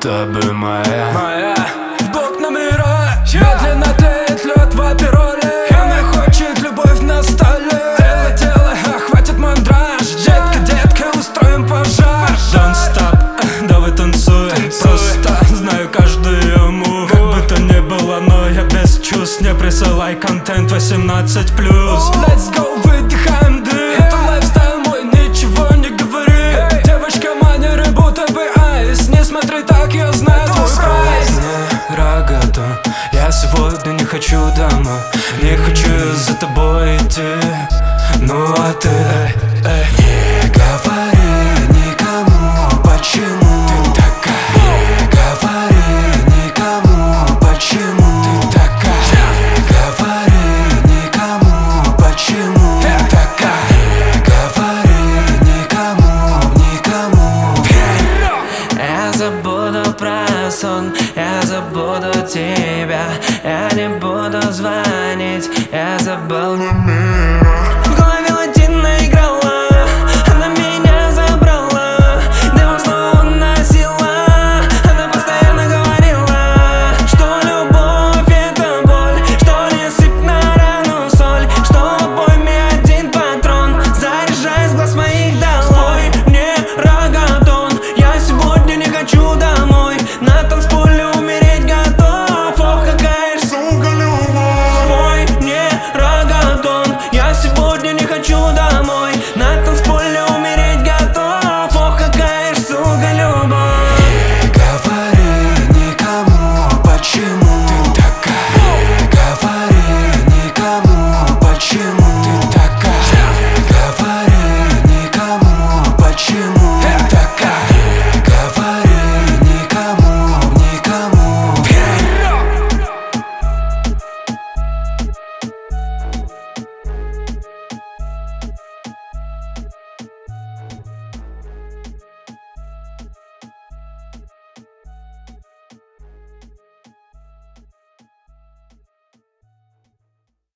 будто бы моя. Бог номера, медленно тлеет лед в апероле. Она хочет любовь на столе. Тело, хватит мандраж. Детка, устроим пожар. Don't stop, давай танцуй. Просто знаю каждую ее мув. Как бы то ни было, но я без чувств. Не присылай контент 18+. Let's go, выдыхаем дым. Это лайфстайл мой, ничего не говори. Девочка, манеры будто бы айс. Не смотри так, я знаю твой прайс. Рогатон, я сегодня не хочу домой. Не хочу за тобой идти. Ну а ты